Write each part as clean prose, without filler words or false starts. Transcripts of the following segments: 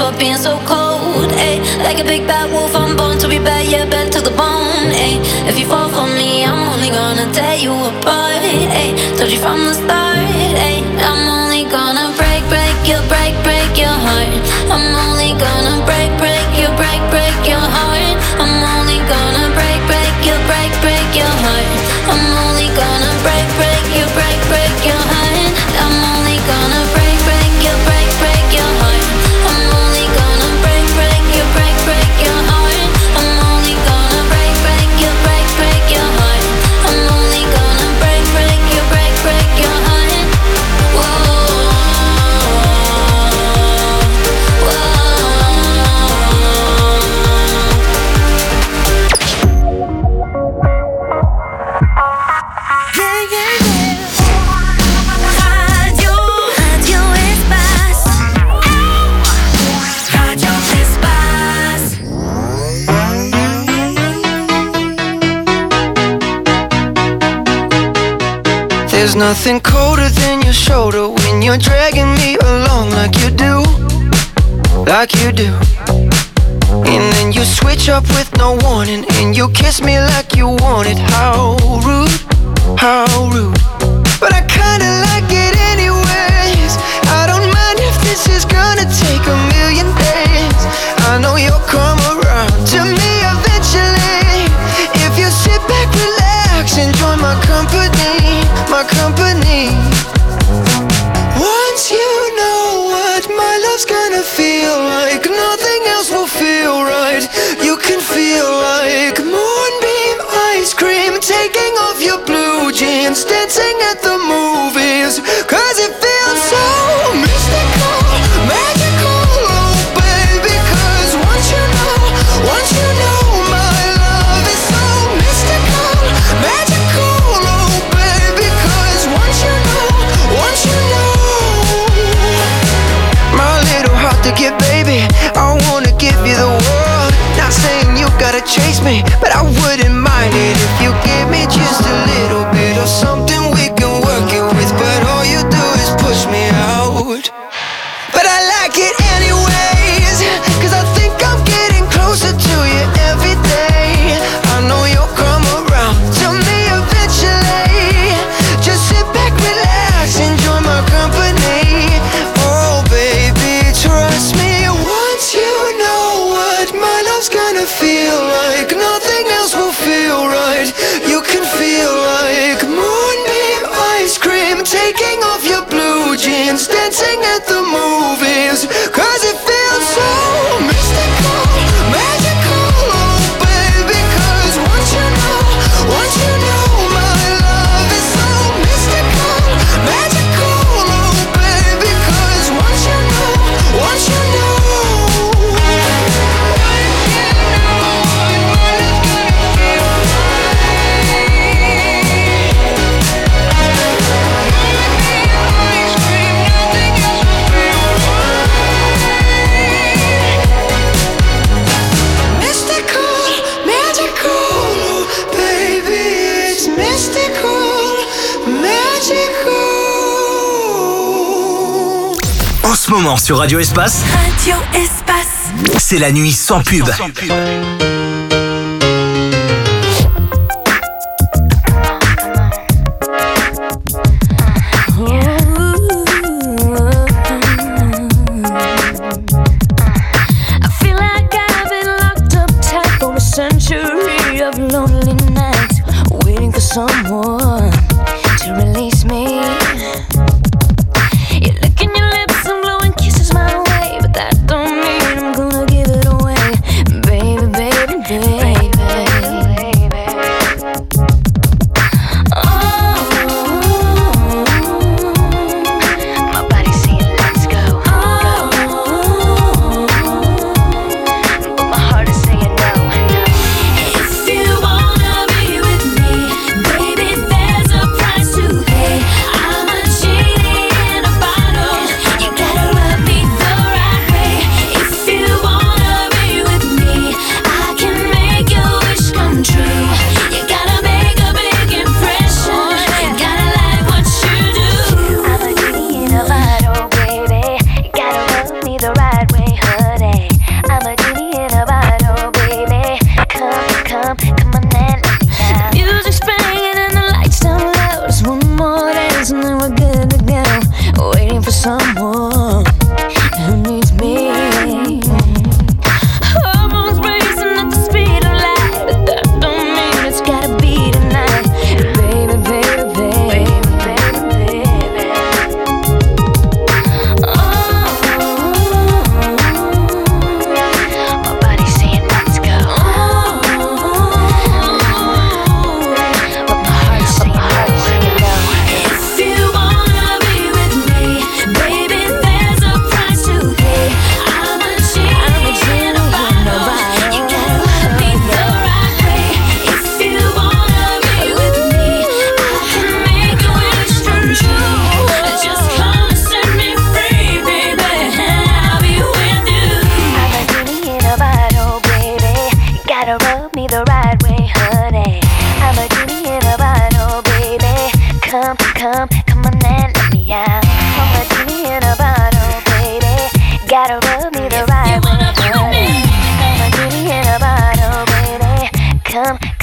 for being so cold, ayy. Like a big bad wolf, I'm born to be bad, yeah, bad to the bone, ayy. If you fall for me, I'm only gonna tear you apart, ayy. Told you from the start, ayy. I'm only gonna break your heart. I'm only gonna break your heart. I'm only gonna break your heart. I'm only gonna break your heart. I'm only gonna break your heart. I'm only gonna break your heart. I'm only gonna break your heart. I'm only gonna break your heart. Whoa. There's nothing colder than your shoulder when you're dragging me along like you do. And then you switch up with no warning, and you kiss me like you want it. How rude. But I kinda like it anyways. I don't mind if this is gonna take a million days. I know you'll come around to me eventually. If you sit back, relax, enjoy my company. Once you know what my love's gonna feel like, nothing else will feel right. You can feel like moonbeam ice cream, taking off your blue jeans, dancing at the movies. Cause it feels so mystical, magical, oh baby. Cause once you know my love is so mystical, magical, oh baby. Cause once you know my little heart to get, baby, I wanna give you the world. Not saying you gotta chase me, but I wouldn't mind it if you give me just a little bit of something we can work it with. But all you do is push me out. But I like it anyways, cause I think I'm getting closer to you every day. I know you'll come around to me eventually. Just sit back, relax, enjoy my company. Oh baby, trust me. Once you know what my love's gonna feel like, nothing else will feel right. You can feel like moonbeam ice cream, taking off your blue jeans, dancing at the movies. Cause it feels so mystical, magical, oh baby. Cause once you know my love is so mystical, magical, oh baby. Cause once you know En ce moment sur Radio Espace, c'est la nuit sans pub. Someone to release me. You're licking your lips and blowing kisses my way, but that don't mean I'm gonna give it away, baby, baby, baby. Oh, my body's saying let's go. Oh, but my heart is saying no. If you wanna be with me, baby,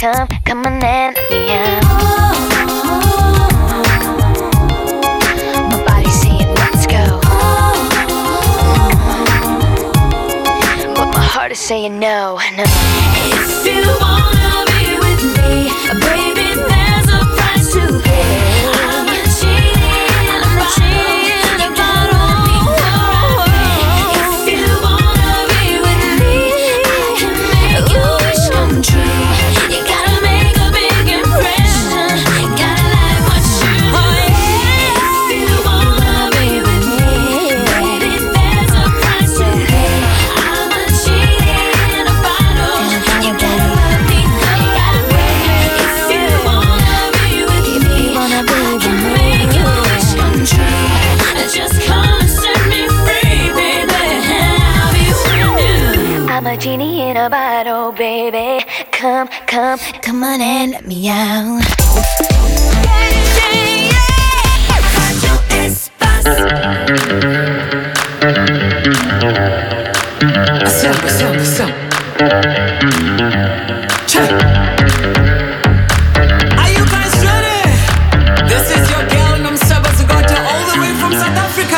come on and let me out. My body's saying let's go, but my heart is saying no, no. If you wanna be with me, baby, there's a price to pay. I'm not cheating about all. If you wanna be with me, I can make your wish come true. You gotta make a big impression. Gotta like what you do. If you wanna be with me, baby, there's a price to pay. I'm not cheating about all. You gotta let me know. You gotta pay. If you wanna be with me, I can make your wish come true. Just come and set me free, baby. I'll be with you. I'm a genie in a bottle, baby. Come on and let me out. Radio Espace. Are you guys ready? This is your girl, and I'm supposed to go to all the way from South Africa.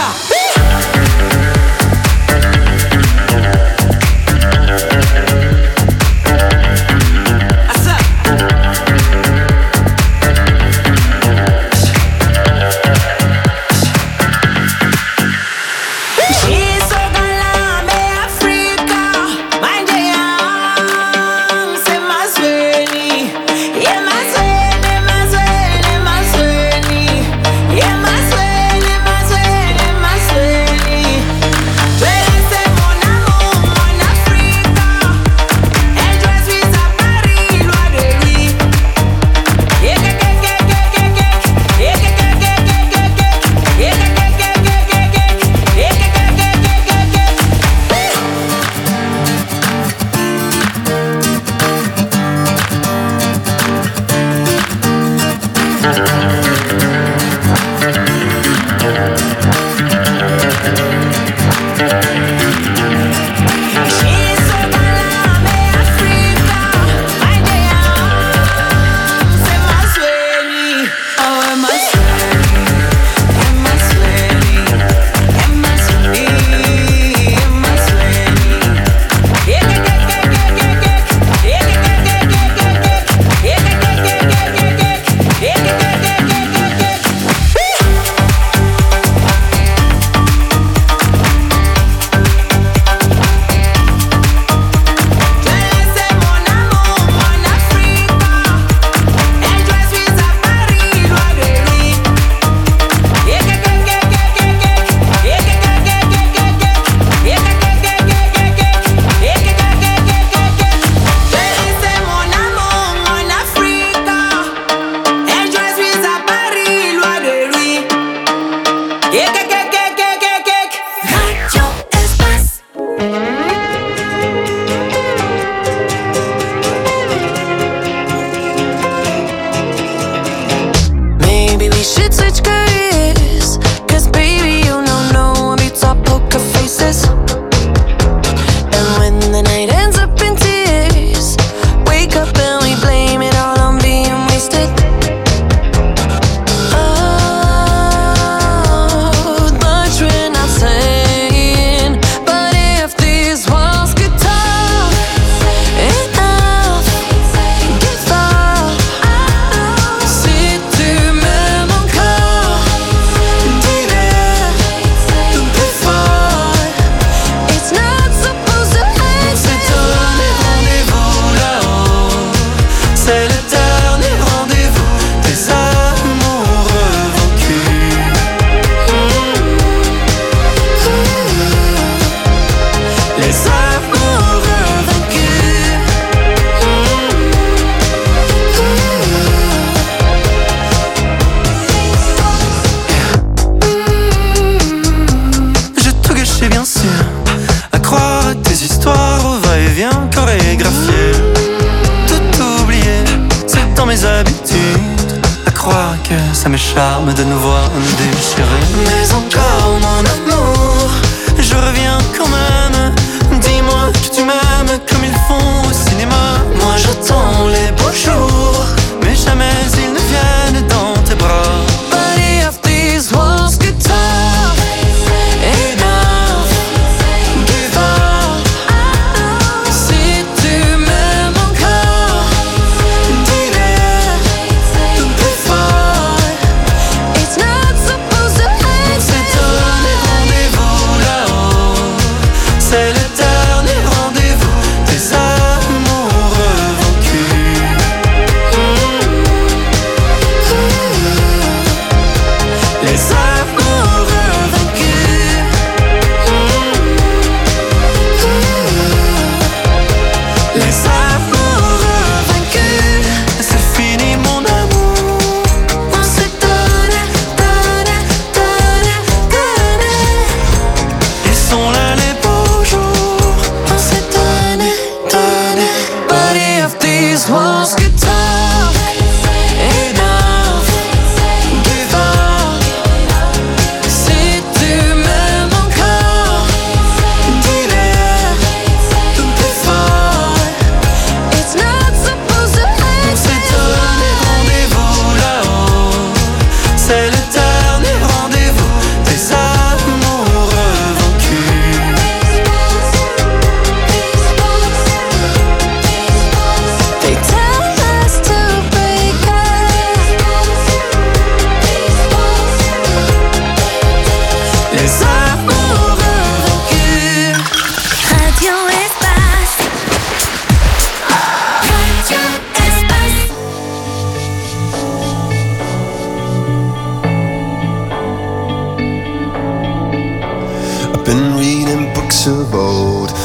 Ça me charme de nous voir déchirés. Mais encore mon amour, je reviens quand même. Dis-moi que tu m'aimes comme ils font au cinéma. Moi j'attends les beaux jours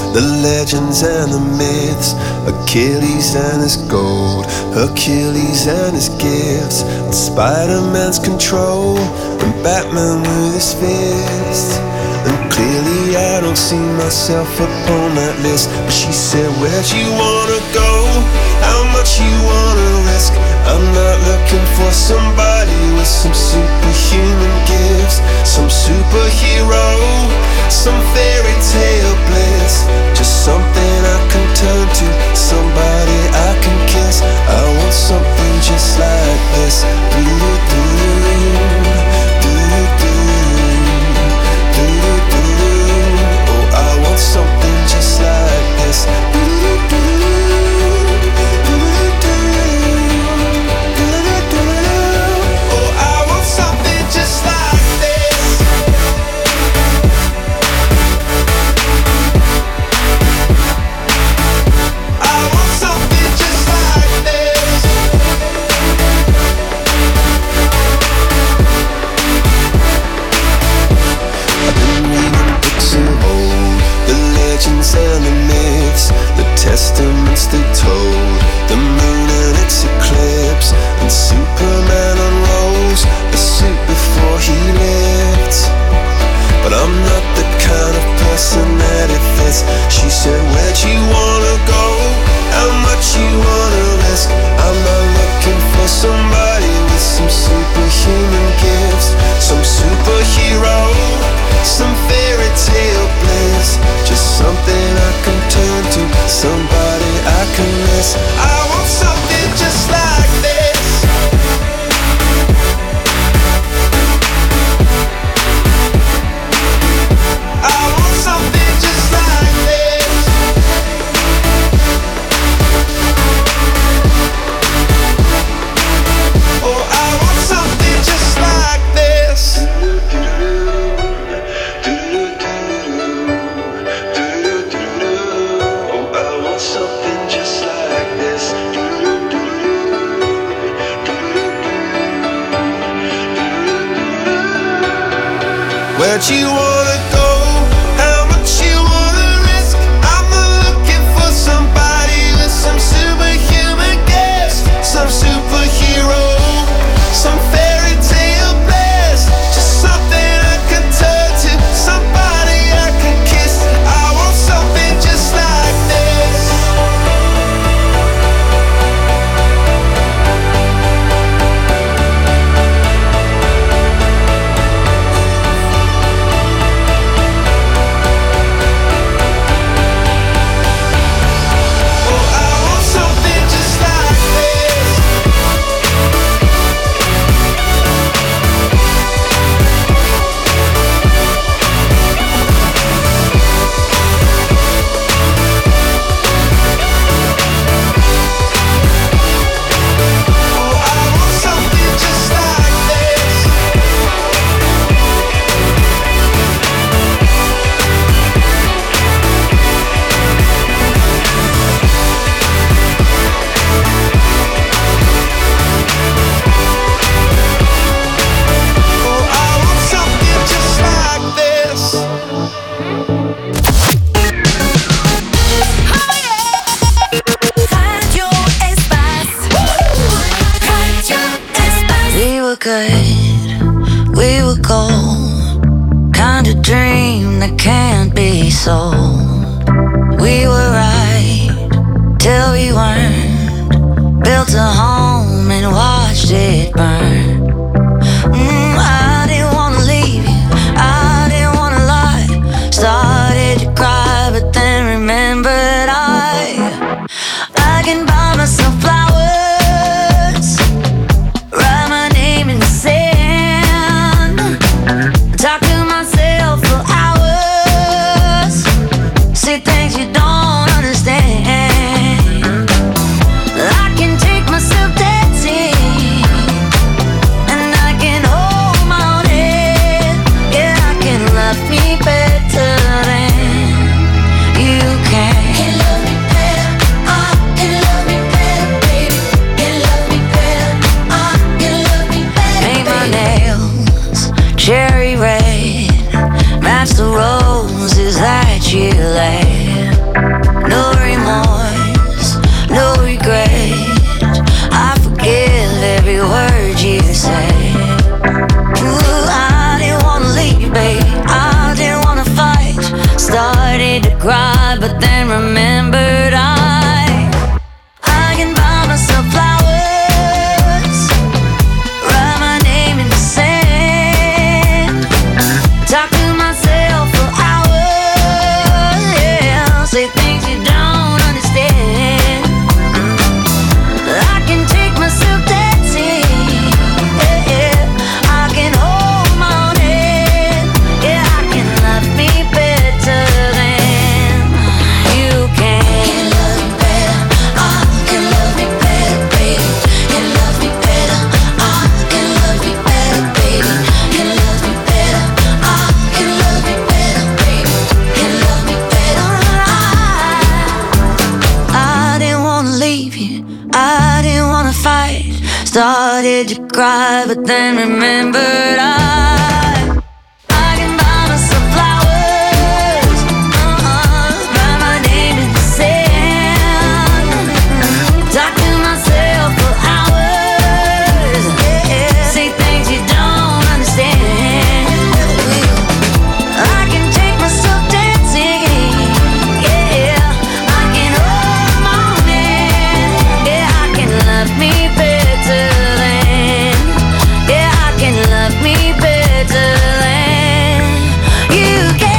the legends and the myths, Achilles and his gold, Hercules and his gifts, and Spider-Man's control, and Batman with his fists. And clearly I don't see myself upon that list. But she said, where'd you wanna go? How much you wanna risk? I'm not looking for somebody with some superhuman gifts, some superhero, some fairy tale bliss. Just something I can turn to, somebody I can kiss. I want something just like this. Something just like this. Oh, I want something just like this. I want something just like this. I've been reading books of old, the legends and the myths, the testaments they told, the moon and its eclipse, and Superman unrolls the suit before he lived. But I'm not the kind of person that it fits. She said, where'd you wanna go? How much you wanna risk? I'm not looking for somebody with some superhuman gifts, some superhero, some fairy tale bliss. Just something I can turn to, somebody I can miss. I want something just like this. I want something just like this. Oh, I want something just like this. Something just like this. Where'd you wanna go? How much you wanna risk? I'm not looking for somebody with some superhuman gifts, some superhero, some fairy tale bliss. Just something I can turn to, somebody I can kiss. I want something just like this. Started to cry, but then remembered I can buy myself flowers, write my name in the sand, talk to myself for hours, say things you don't understand. I can take myself dancing, I can hold my own hand, I can love me better than, I can love me better than you can.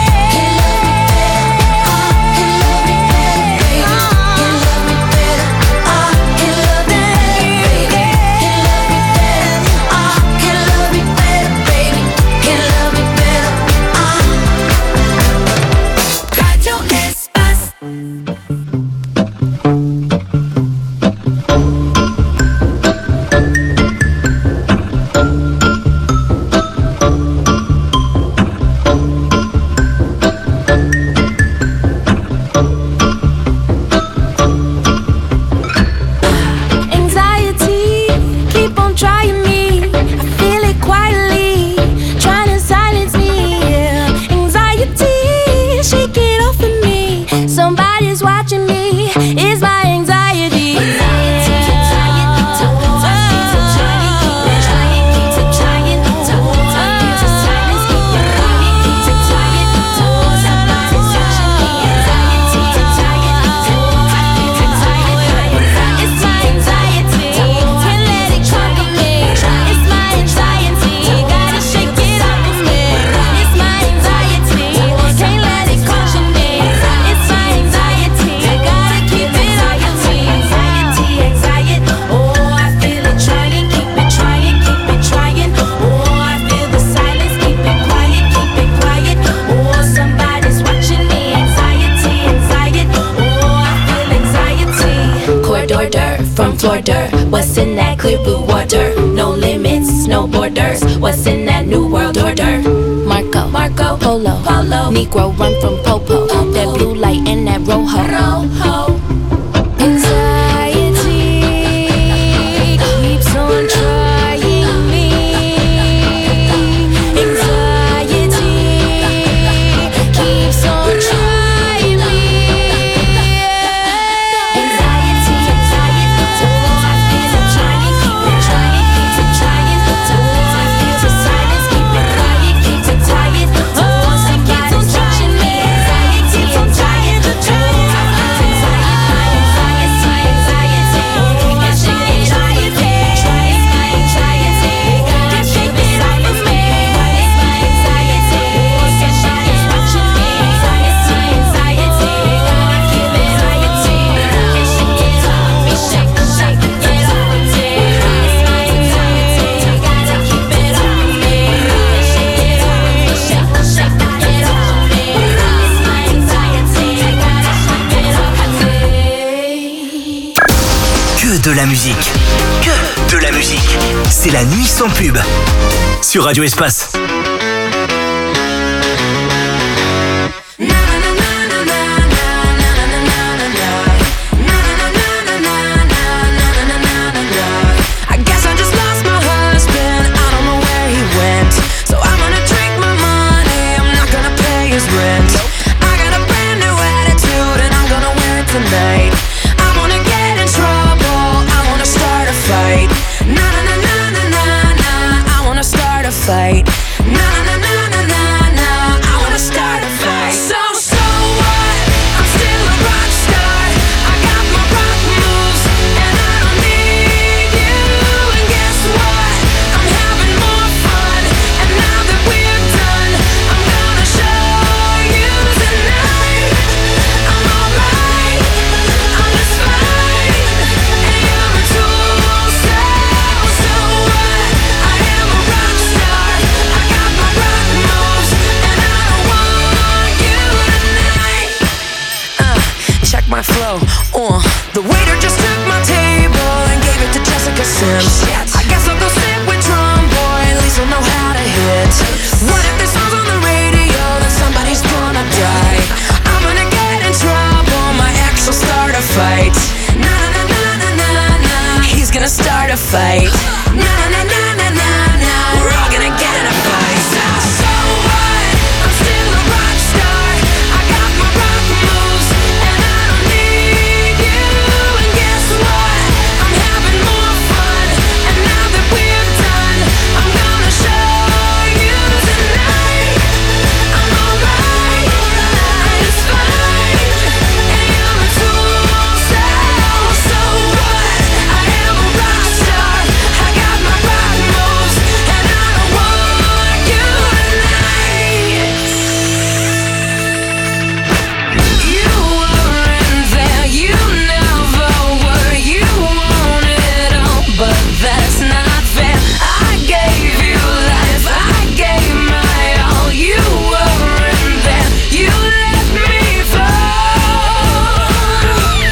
What's in that clear blue water? No limits, no borders. What's in that new world order? Marco, Polo, Negro run from Popo. That blue light and that rojo. Anxiety keeps on trying me. Anxiety keeps on trying me. Anxiety, oh, I feel it trying, keep it trying, keep it trying. Oh, I feel the silence, keep it quiet, keep it quiet. Oh, somebody's watching me. Anxiety, I'm trying to try. De la musique, que de la musique. C'est la nuit sans pub sur Radio Espace. Fight. Na na na na na na. I wanna start a fight. So what? I'm still a rock star. I got my rock moves, and I don't need you. And guess what? I'm having more fun. And now that we're done, I'm gonna show you tonight. I'm alright. I'm just fine. And you're a tool. So what? I am a rock star. I got my rock moves, and I don't want you tonight. Check my flow. The waiter just took my table and gave it to Jessica Sims. I guess I'll go sit with Drum Boy, at least I'll know how to hit. What if this song's on the radio, then somebody's gonna die. I'm gonna get in trouble, my ex will start a fight. Na na na na na na. He's gonna start a fight. fight. Na na na na na na, we're all gonna get in a fight. So what? I'm still a rock star. I got my rock moves, and I don't need you. And guess what? I'm having more fun. And now that we're done, I'm gonna show you tonight. I'm alright, it's fine. And you're a tool, so what? I am a rock star. I got my rock moves, and I don't want you tonight. You weren't there, you never were. You want it all, but that's not fair. I gave you life, I gave my all. You weren't there, you let me fall.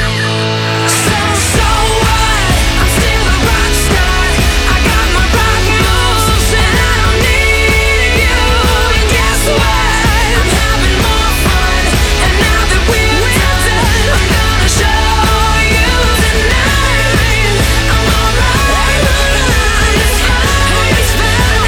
So what? I'm still a rock star. I got my rock moves, and I don't need you. And guess what? I'm having more fun. And now that we're done, I'm gonna show you tonight. I'm alright, it's fine, it's fine.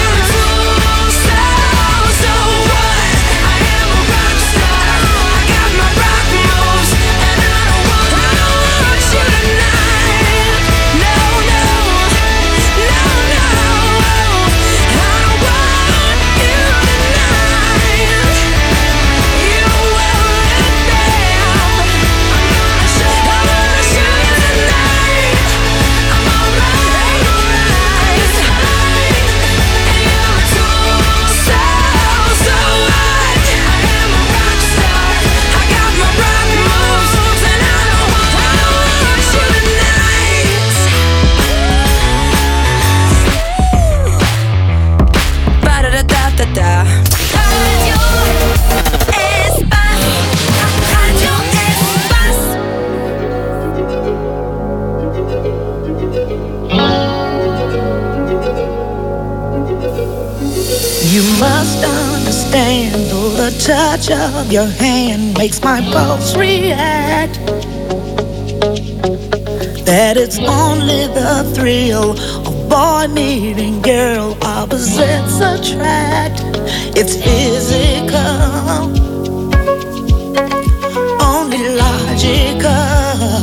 So what? I am a rock star. I got my rock moves, and I don't want you tonight. No, no, no, no. I don't want you tonight. You weren't there. I'm gonna show you tonight. I'm alright, it's fine. And you're a tool, so what? I am a rock star. I got my rock moves, and I don't want you tonight. Ba-da-da-da-da-da. Radio Espace. Radio Espace. You must understand, though the touch of your hand makes my pulse react, that it's only the thrill of boy meeting girl, opposites attract. It's physical, only logical.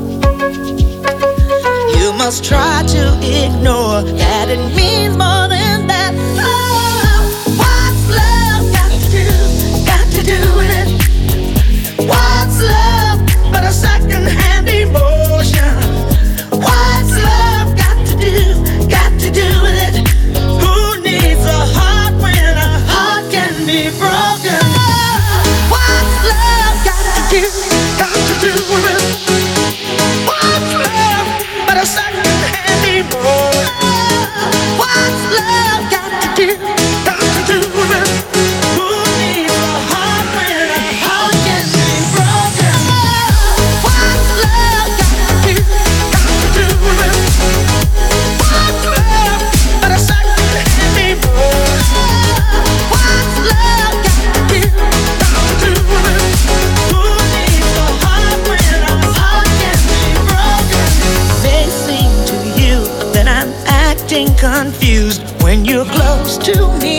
You must try to ignore that it means more than that. Oh, what's love got to do with it? What's love but a second-hand emotion? What's love got to do with it? Who needs a heart when a heart can be broken? What's love got to do with it? What's love but a second-hand emotion? What's love got to do with it? Who needs a heart when a heart can be broken? What's love got to do with it? What's love but a second-hand emotion? What's love got to do with it? Who needs a heart when a heart can be broken? May seem to you that I'm acting confused when you're close to me.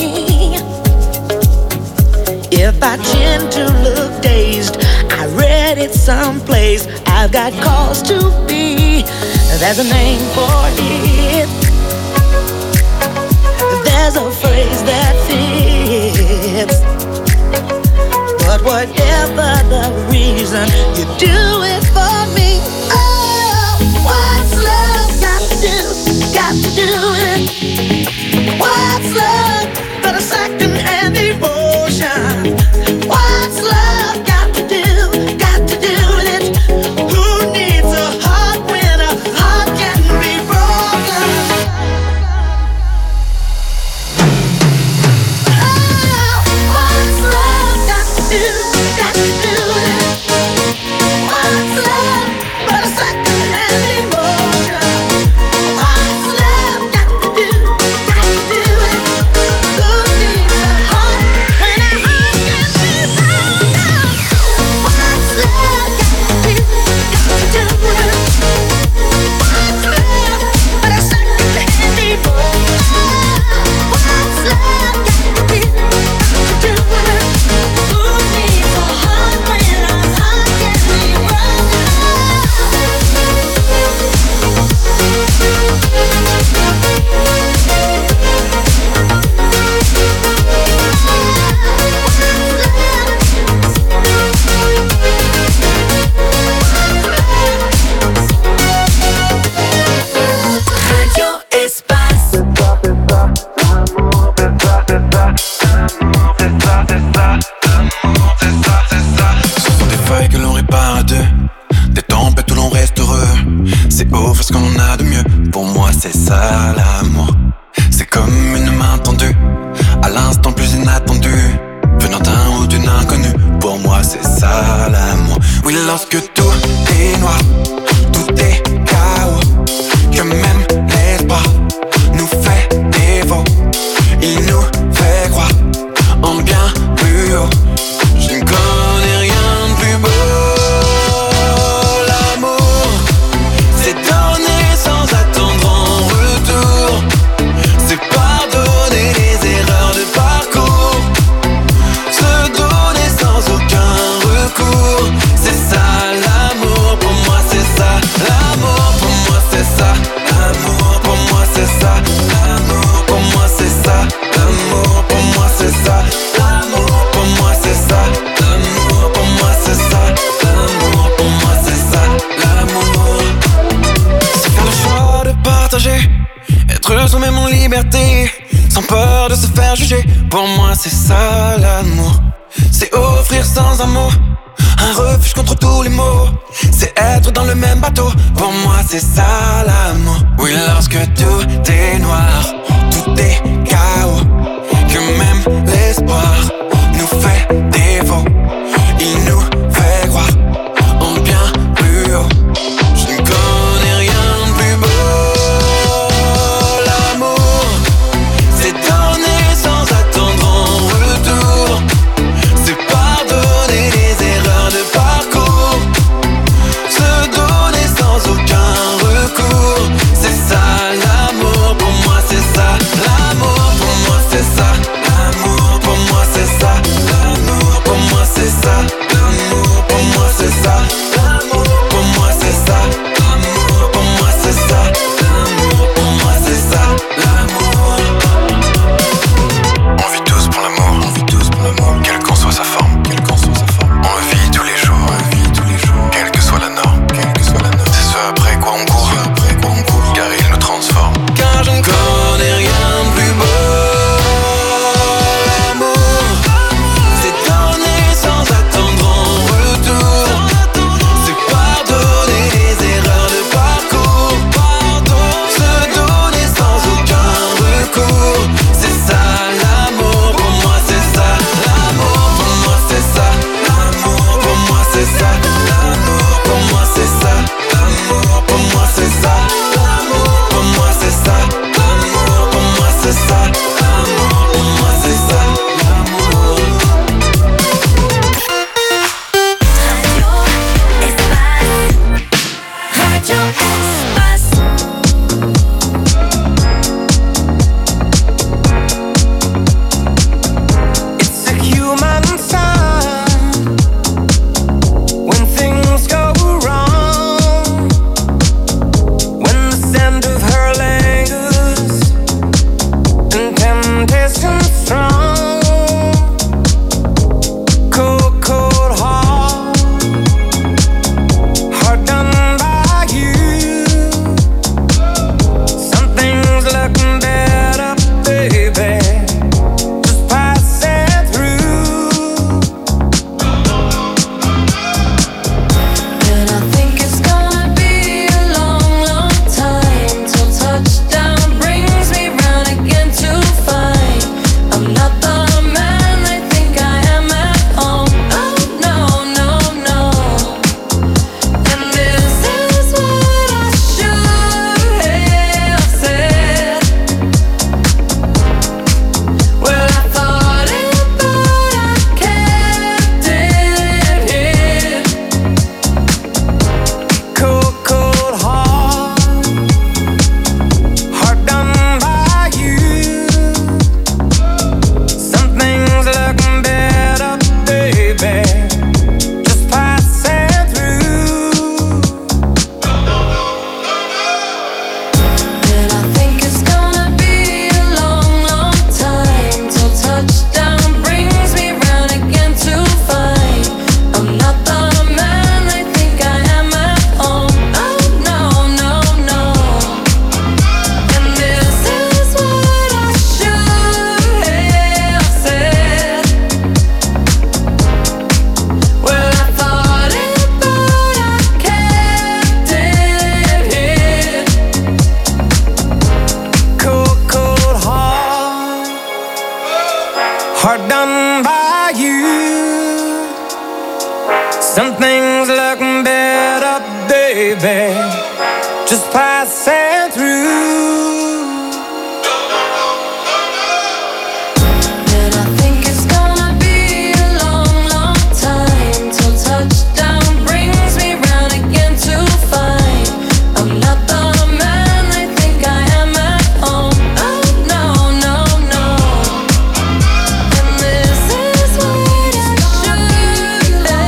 If I tend to look dazed, I read it someplace. I've got cause to be. There's a name for it. There's a phrase that fits. But whatever the reason, you do it for me. Oh, what's love got to do with it? What's love but a second-hand emotion? What's love got to do with it? Who needs a heart when a heart can be broken? Oh, what's love got to do with it? What's love but a second-hand emotion? What's love got to do with it? Who needs a heart when a heart can be broken? What's love got to do with it? What's love c'est offrir ce qu'on a de mieux. Pour moi c'est ça l'amour. C'est comme une main tendue à l'instant le plus inattendu, venant d'un ou d'une inconnue. Pour moi c'est ça l'amour. Oui, lorsque tout est noir, tout est chaos, que même l'espoir nous fait défaut. Il nous fait croire en bien plus haut. Je ne connais rien de plus beau. L'amour, c'est donner sans attendre en retour. C'est pardonner les erreurs de parcours. Se donner sans aucun recours. C'est ça l'amour, pour moi c'est ça. L'amour, pour moi c'est ça. L'amour, pour moi c'est ça. L'amour, pour moi c'est ça. L'amour, pour moi c'est ça. L'amour, pour moi c'est ça. L'amour, pour moi c'est ça. L'amour, pour moi c'est ça. L'amour, c'est faire le choix de partager, être soi même en liberté, sans peur de se faire juger. Pour moi c'est ça l'amour. C'est offrir sans un mot un refuge contre tous les maux. C'est être dans le même bateau. Pour moi c'est ça l'amour. Oui, lorsque tout est noir, tout est chaos, que même l'espoir nous fait défaut. Il nous fait croire en bien plus haut. Je ne connais rien de plus beau. L'amour, c'est donner sans attendre en retour. C'est pardonner les erreurs de parcours. baby, just passing through.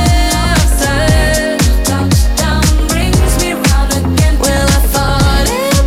Well, I thought it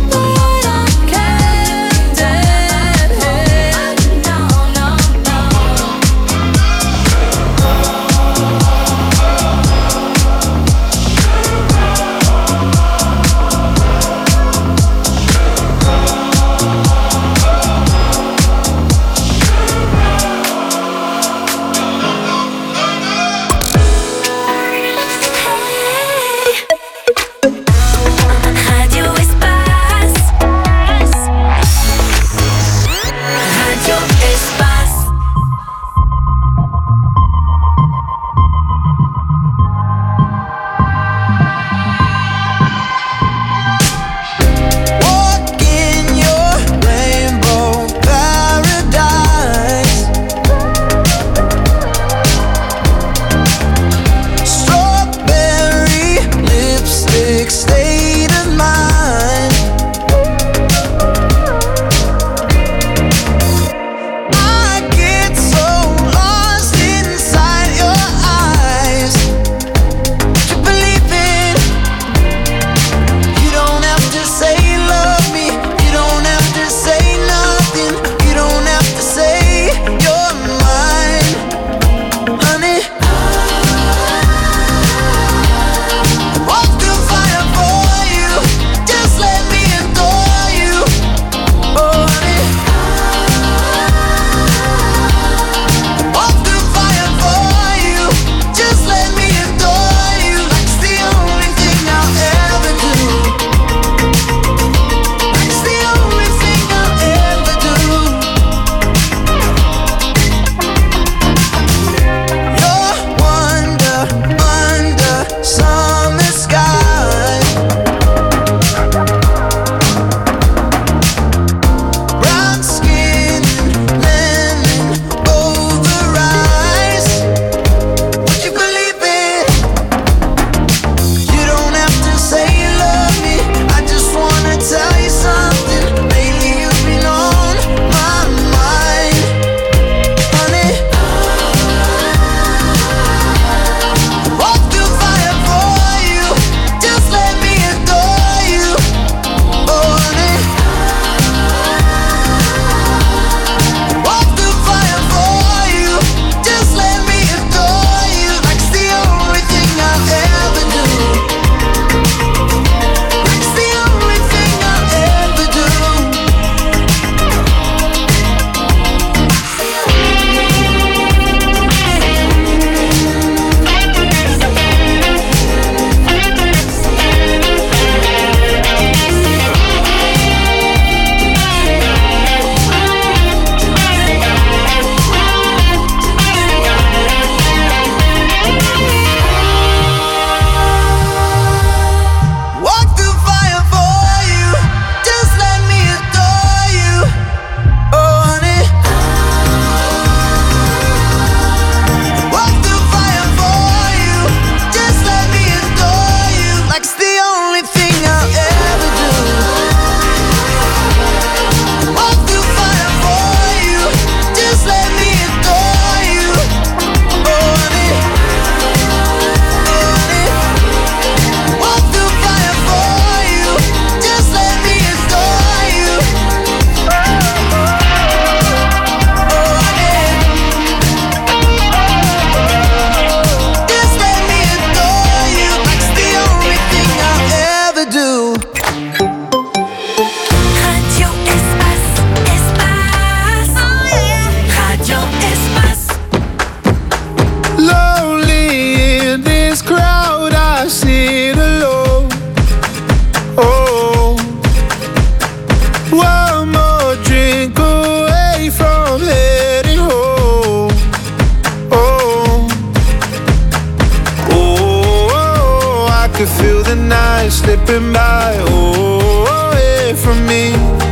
could feel the night slipping by, away from me.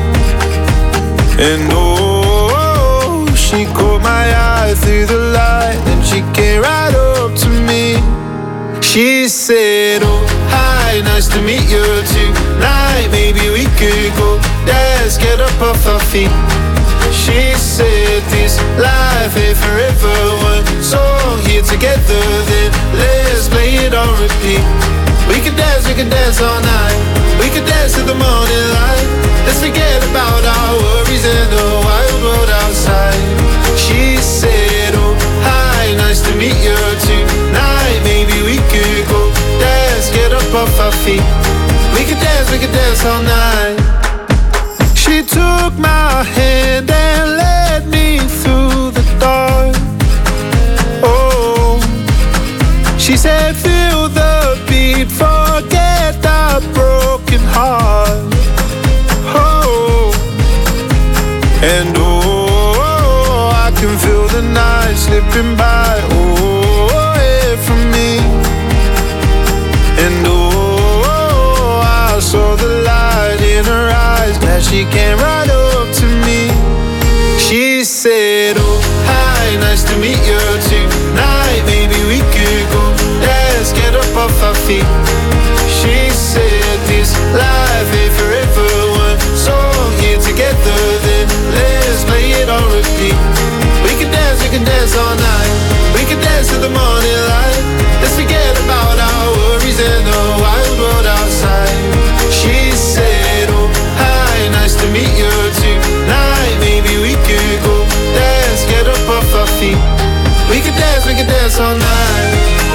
And oh, she caught my eye through the light, and she came right up to me. She said, oh, hi, nice to meet you tonight. Maybe we could go dance, get up off our feet. She said, this life ain't forever. One song here together, then let's play it on repeat. We could dance all night. We could dance till the morning light. Let's forget about our worries and the wild world outside. She said, oh, hi, nice to meet you tonight. Maybe we could go dance, get up off our feet. We could dance all night. She took my hand and led me through the dark. Oh, she said, feel the beat, forget our broken heart. Oh, and oh, I can feel the night slipping by, away from me. And oh, I saw the light in her eyes, glad she came right up to me. She said, oh, hi, nice to meet you tonight. Maybe we could go dance, get up off our feet. She said, this life ain't forever. One song here together, then let's play it on repeat. We can dance all night. We can dance till the morning light. Let's forget about our worries and the wild world outside. She said, oh, hi, nice to meet you tonight. Maybe we could go dance, get up off our feet. We could dance all night.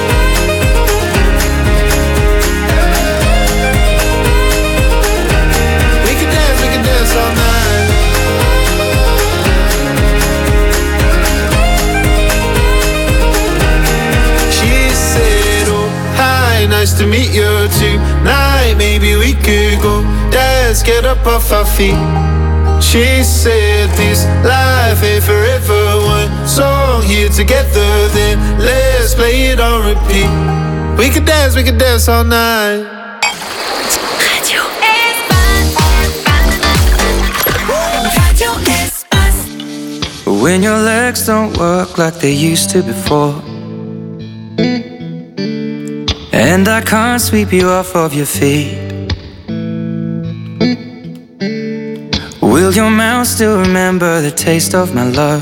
We could dance all night. She said, oh, hi, nice to meet you tonight. Maybe we could go dance, get up off our feet. She said, this life ain't forever. One song here together, then let's play it on repeat. We could dance all night. Radio Espace. When your legs don't work like they used to before, and I can't sweep you off of your feet, will your mouth still remember the taste of my love?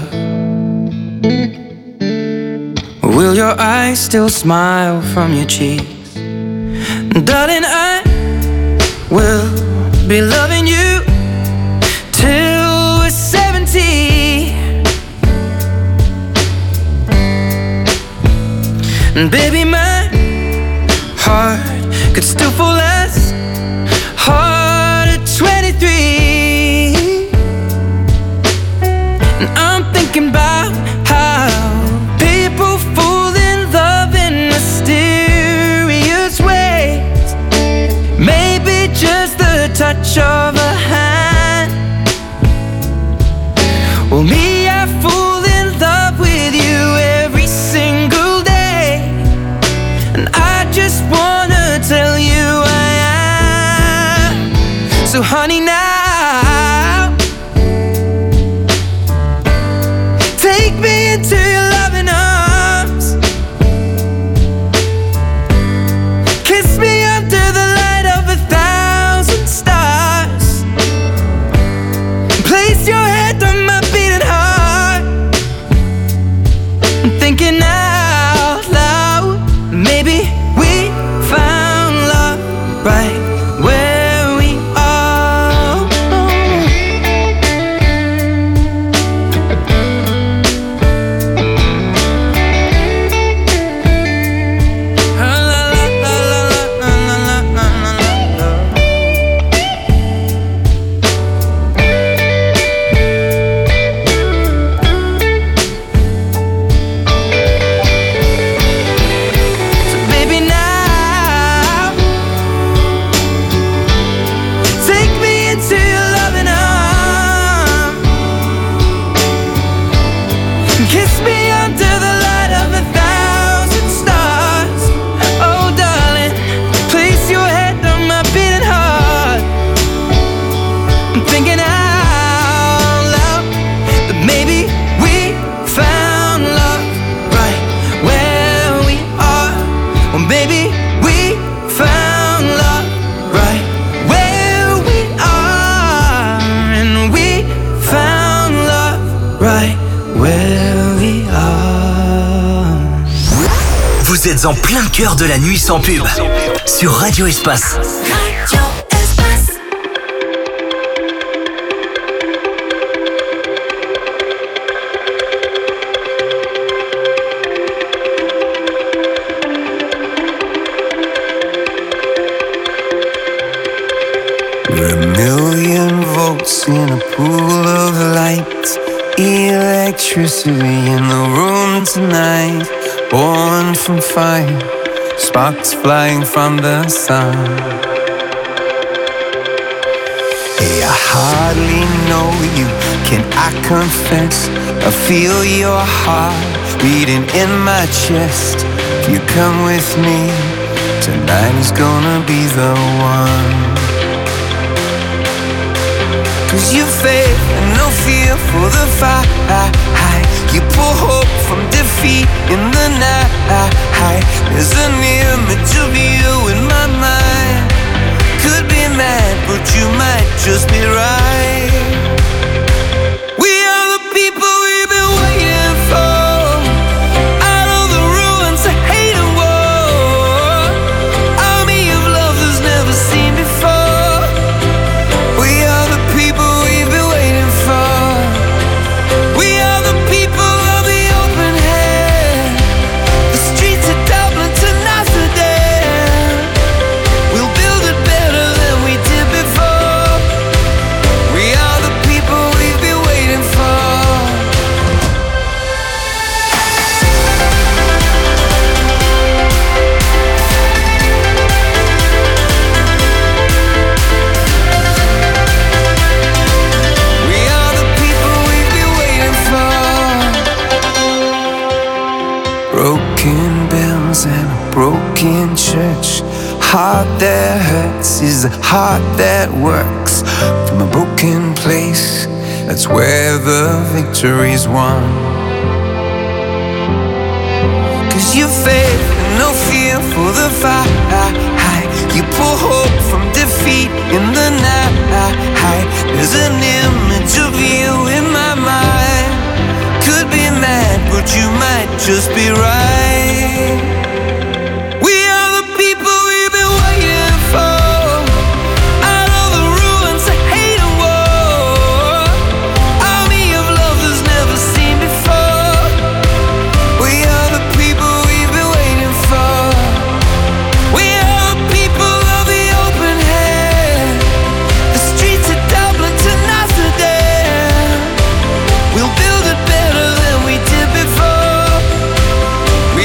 Will your eyes still smile from your cheeks? Darling, I will be loving you till we're 70. And baby, my heart could still fall as hard at 23. And I'm thinking about how people fall in love in mysterious ways. Maybe just the touch of a hand. Well, me, I fall in love with you every single day, and I just wanna tell you I am. So honey, now take me into your loving arms. Kiss me under the light of 1,000 stars. Place your head on my beating heart. I'm thinking out loud, maybe we found love right where we are. sommes en plein cœur de la nuit sans pub. Sur Radio Espace. We're a million volts in a pool of light, electricity in the room tonight. Born from fire, sparks flying from the sun. Hey, I hardly know you, can I confess? I feel your heart beating in my chest. If you come with me, tonight is gonna be the one. 'Cause you faith and no fear for the fight. You pull hope from defeat in the night. There's an image of you in my mind. Could be mad, but you might just be right. We are the people we've been waiting for. Out of the ruins of hate and war. Army of love that's never seen before. We are the people we've been waiting for. We are the people of the open hand. The streets of Dublin to Amsterdam. We'll build it better than we did before. We are the people we've been waiting for. We are the people we've been waiting for. Broken bells and a broken church. Heart that hurts is a heart that works. From a broken place, that's where the victory's won. 'Cause you faith and no fear for the fight. You pull hope from defeat in the night. There's an image of you in my mind. Could be mad, but you might just be right. We are the people we've been waiting for. Out of the ruins of hate and war. Army of love that's never seen before. We are the people we've been waiting for. We are the people of the open hand. The streets of Dublin to Amsterdam. We'll build it better than we did before. We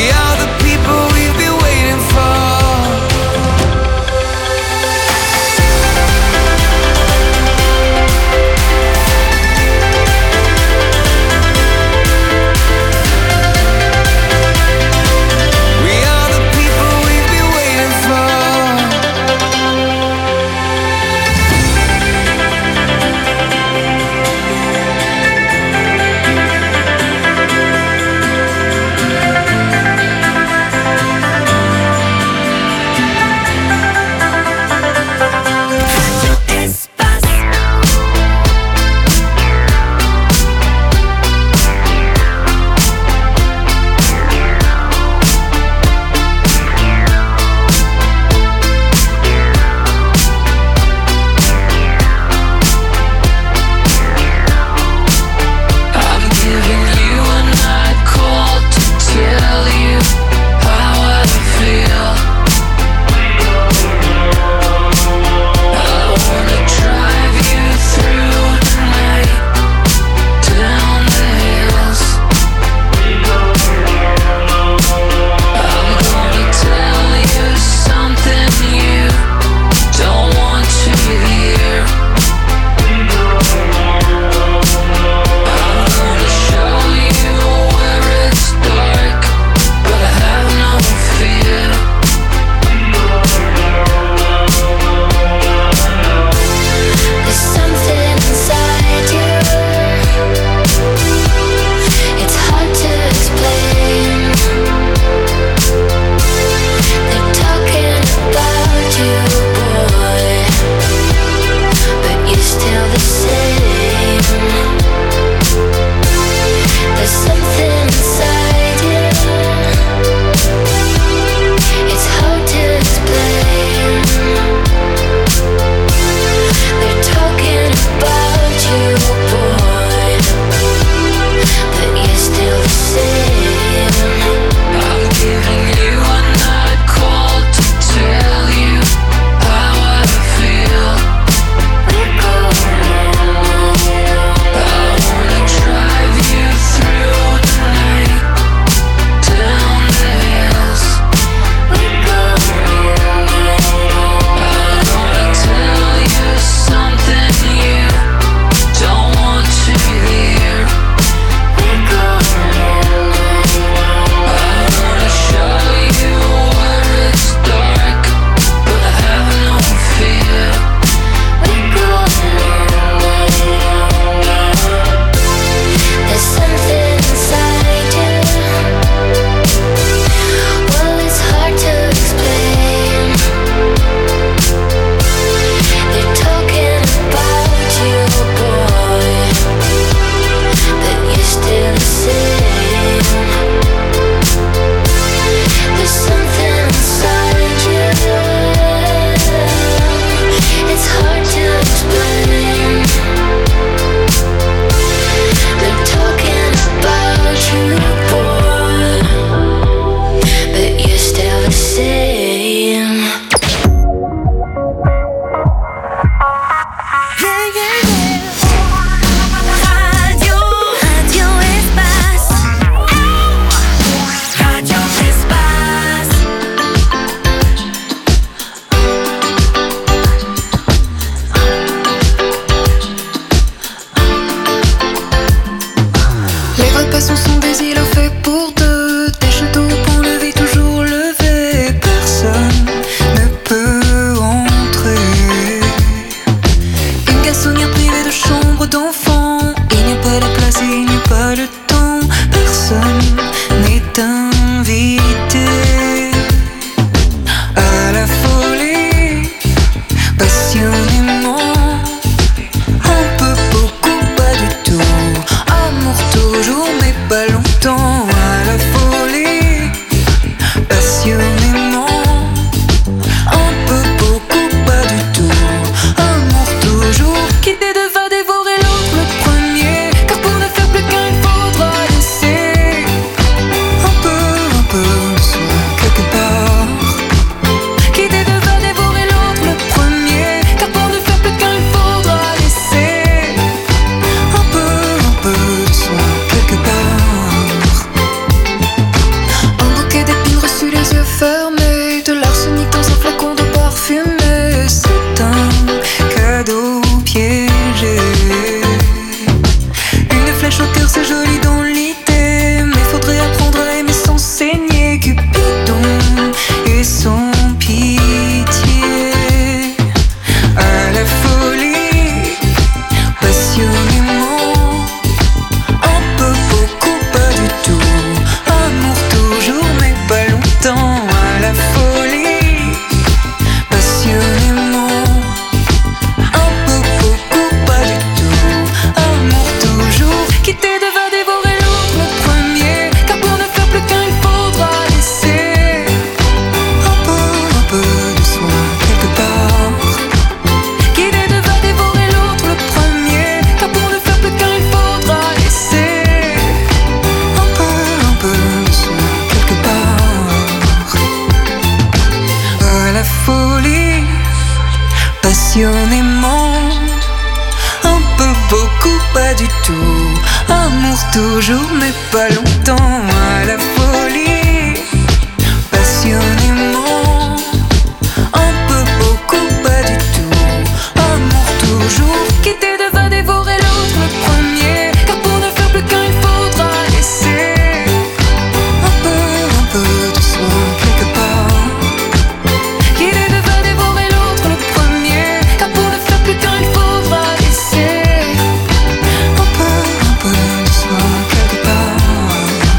passionnément. Un peu, beaucoup, pas du tout. Amour toujours, mais pas longtemps. À la folie, passionnément. Un peu, beaucoup, pas du tout. Amour toujours, quitter devant dévorer l'autre le premier. Car pour ne faire plus qu'un, il faudra laisser un peu de soi quelque part. Quitter devant dévorer l'autre le premier. Car pour ne faire plus qu'un, il faudra laisser un peu de soi quelque part.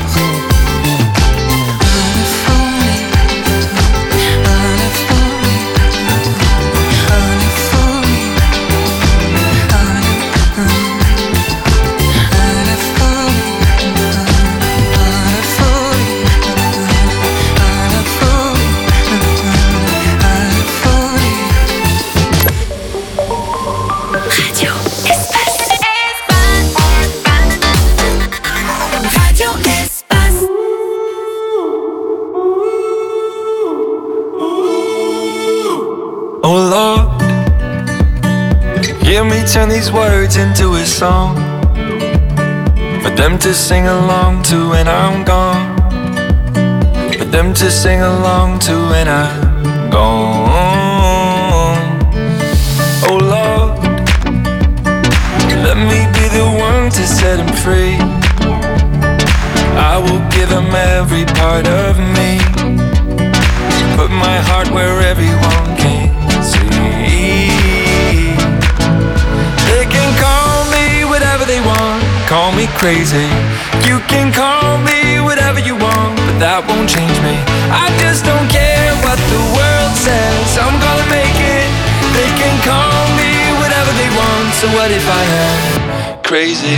Oh Lord, hear me turn these words into a song for them to sing along to when I'm gone, for them to sing along to when I'm gone. Oh Lord, let me be the one to set him free. I will give him every part of me, put my heart where everyone can see. They can call me whatever they want, call me crazy. You can call me whatever you want, but that won't change me. I just don't care what the world says, I'm gonna make it. They can call me whatever they want, so what if I am crazy?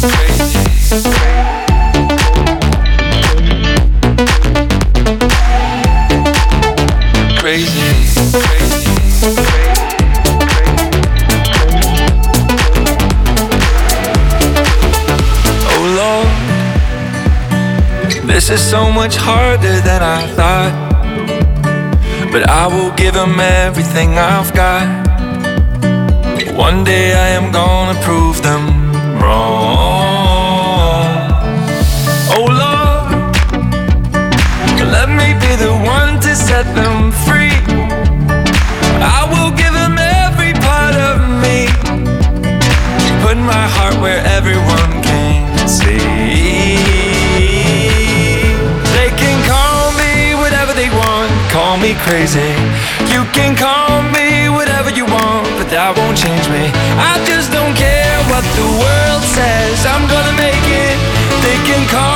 Crazy. Oh Lord, this is so much harder than I thought, but I will give him everything I've got. One day I am gonna prove them wrong. Oh Lord, let me be the one to set them free. I will give them every part of me, put my heart where everyone can see. They can call me whatever they want, call me crazy. You can call